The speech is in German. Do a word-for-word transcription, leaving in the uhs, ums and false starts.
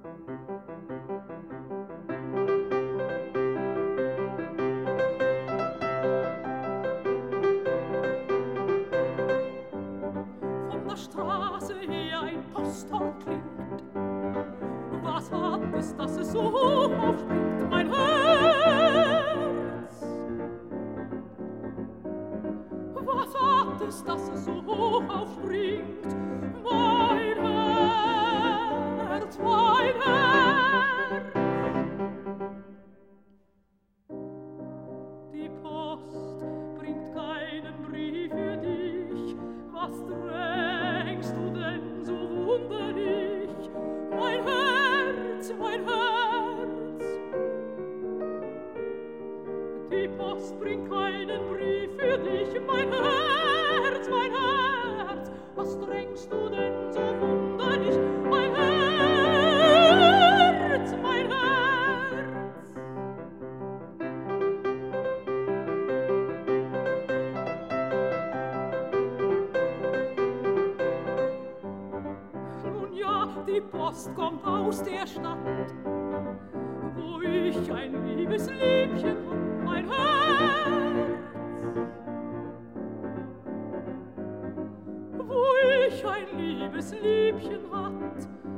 Von der Straße her ein Posthorn klingt. Was hat es, dass es so hoch aufspringt, mein Herz? Was hat es, dass es so hoch aufspringt, mein Herz, mein Herz? Die Post bringt keinen Brief für dich. Was drängst du denn so wunderlich, mein Herz, mein Herz? Die Post bringt keinen Brief für dich, mein Herz, mein Herz. Was drängst du denn so wunderlich, mein Herz, mein Herz? Nun ja, die Post kommt aus der Stadt, wo ich ein liebes Liebchen hab, mein Herz. Wo ich ein liebes Liebchen hat,